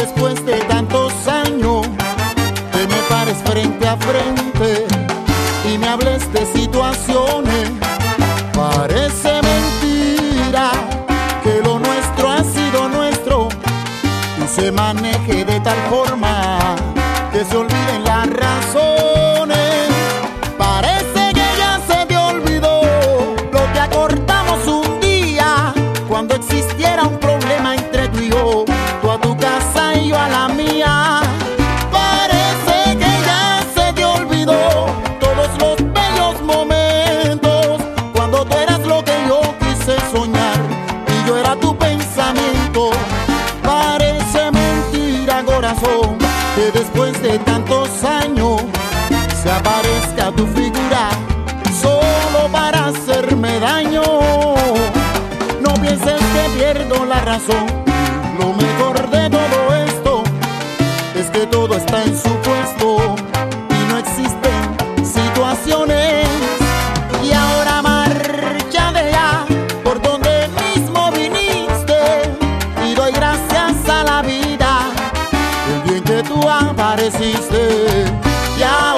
después de tantos años que me pares frente a frente y me hables de situaciones. Parece mentira que lo nuestro ha sido nuestro y se maneje de tal forma que se olviden las razones. Parece que ya se te olvidó lo que acordamos un día cuando existiera un problema entre tú y yo, tú a tu casa y yo a la mía. Parece que ya se te olvidó todos los bellos momentos cuando tú eras lo que yo quise soñar y yo era tu pensamiento. Parece mentira, corazón, que después de tantos años se aparezca tu figura solo para hacerme daño. No pienses que pierdo la razón, lo mejor de todo esto es que todo está en su puesto y no existen situaciones. Y ahora márchate ya por donde mismo viniste y doy gracias a la vida el bien que tú apareciste. Ya